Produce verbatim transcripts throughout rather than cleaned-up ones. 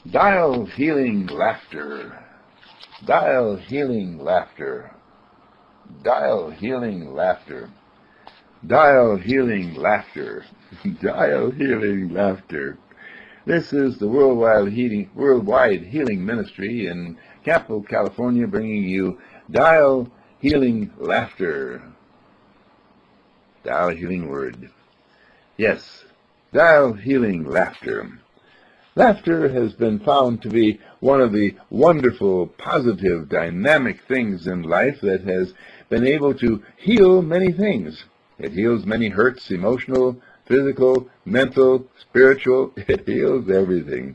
Dial healing laughter. Dial healing laughter. Dial healing laughter. Dial healing laughter. Dial healing laughter. This is the Worldwide Healing, Worldwide Healing Ministry in Capital, California, bringing you Dial Healing Laughter. Dial Healing Word. Yes, Dial Healing Laughter. Laughter has been found to be one of the wonderful, positive, dynamic things in life that has been able to heal many things. It heals many hurts, emotional, physical, mental, spiritual. It heals everything.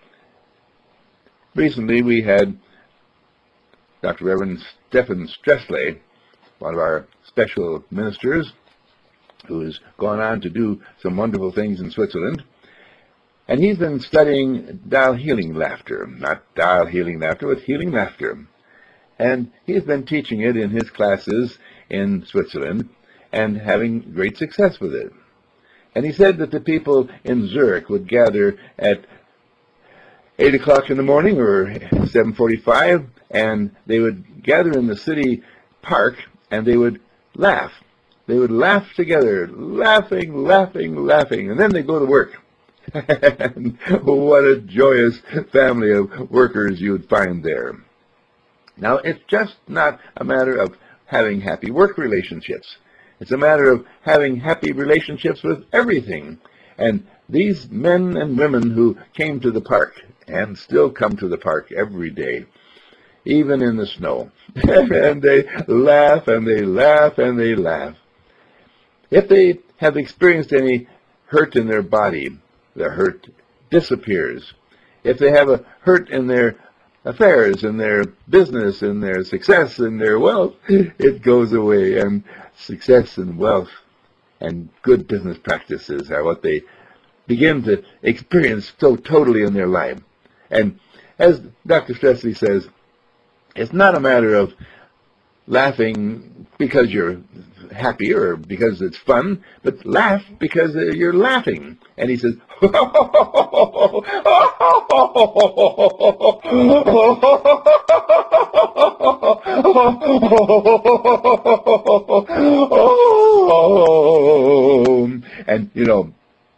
Recently we had Doctor Reverend Stephen Stressley, one of our special ministers, who has gone on to do some wonderful things in Switzerland. And he's been studying dial healing laughter, not dial healing laughter, but healing laughter. And he's been teaching it in his classes in Switzerland and having great success with it. And he said that the people in Zurich would gather at eight o'clock in the morning or seven forty-five, and they would gather in the city park and they would laugh. They would laugh together, laughing, laughing, laughing, and then they'd go to work. And what a joyous family of workers you would find there. Now, it's just not a matter of having happy work relationships. It's a matter of having happy relationships with everything. And these men and women who came to the park, and still come to the park every day, even in the snow, and they laugh, and they laugh, and they laugh. If they have experienced any hurt in their body, the hurt disappears. If they have a hurt in their affairs, in their business, in their success, in their wealth, it goes away. And success and wealth and good business practices are what they begin to experience so totally in their life. And as Doctor Stressley says, it's not a matter of laughing because you're happy or because it's fun, but laugh because you're laughing. And he says, and you know,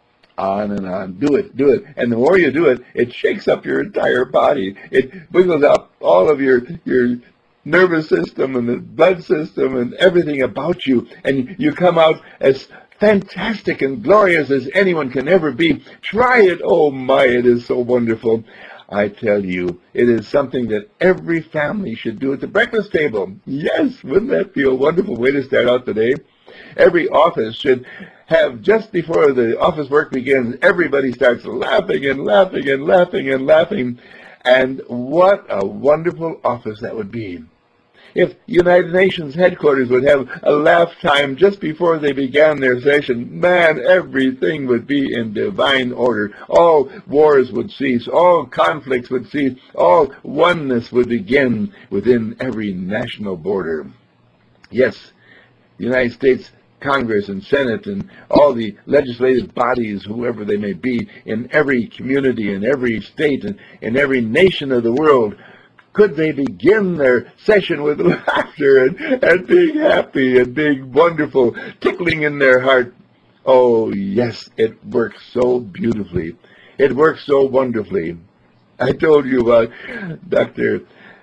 on and on. Do it, do it. And the more you do it, it shakes up your entire body. It wiggles up all of your your nervous system and the blood system and everything about you, and you come out as fantastic and glorious as anyone can ever be. Try it. Oh my, it is so wonderful. I tell you, it is something that every family should do at the breakfast table. Yes, wouldn't that be a wonderful way to start out today? Every office should have, just before the office work begins, everybody starts laughing and laughing and laughing and laughing. And what a wonderful office that would be. If United Nations headquarters would have a laugh time just before they began their session, man, everything would be in divine order. All wars would cease, all conflicts would cease, all oneness would begin within every national border. Yes, the United States Congress and Senate and all the legislative bodies, whoever they may be, in every community, in every state, and in every nation of the world, could they begin their session with laughter and, and being happy and being wonderful, tickling in their heart? Oh, yes, it works so beautifully. It works so wonderfully. I told you about Doctor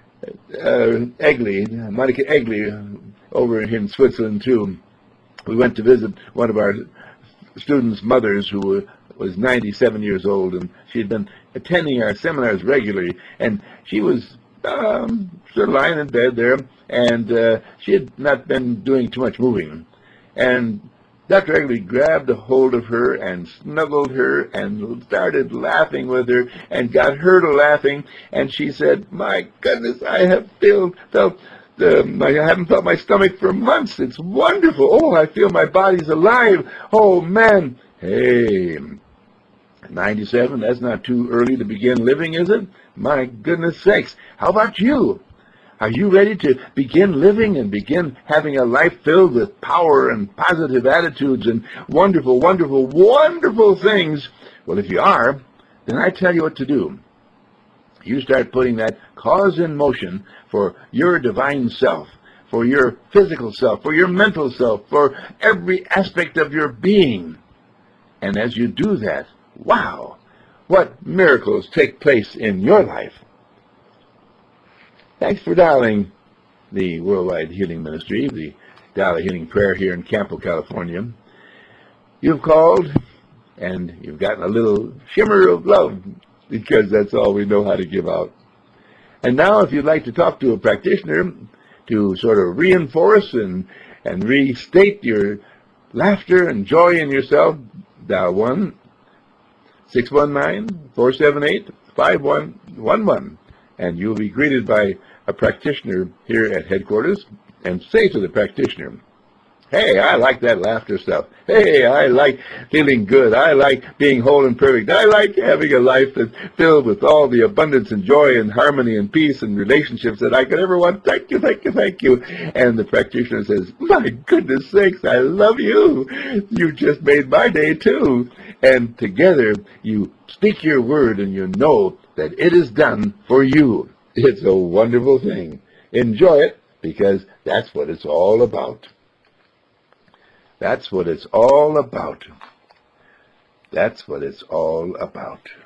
Uh, Egley, Monica Egley, over in Switzerland, too. We went to visit one of our students' mothers who was ninety-seven years old, and she had been attending our seminars regularly, and she was um, sort of lying in bed there, and uh, she had not been doing too much moving. And Doctor Egley grabbed a hold of her and snuggled her and started laughing with her and got her to laughing, and she said, "My goodness, I have felt, felt Um, I haven't felt my stomach for months. It's wonderful. Oh, I feel my body's alive. Oh, man." Hey, ninety-seven, that's not too early to begin living, is it? My goodness sakes. How about you? Are you ready to begin living and begin having a life filled with power and positive attitudes and wonderful, wonderful, wonderful things? Well, if you are, then I tell you what to do. You start putting that cause in motion for your divine self, for your physical self, for your mental self, for every aspect of your being. And as you do that, wow, what miracles take place in your life. Thanks for dialing the Worldwide Healing Ministry, the Dial a Healing Prayer here in Campo, California. You've called, and you've gotten a little shimmer of love, because that's all we know how to give out. And now, if you'd like to talk to a practitioner to sort of reinforce and, and restate your laughter and joy in yourself, dial one six one nine, four seven eight, five one one one, and you'll be greeted by a practitioner here at headquarters, and say to the practitioner, hey, I like that laughter stuff. Hey, I like feeling good. I like being whole and perfect. I like having a life that's filled with all the abundance and joy and harmony and peace and relationships that I could ever want. Thank you, thank you, thank you. And the practitioner says, my goodness sakes, I love you. You just made my day too. And together you speak your word and you know that it is done for you. It's a wonderful thing. Enjoy it, because that's what it's all about. That's what it's all about. That's what it's all about.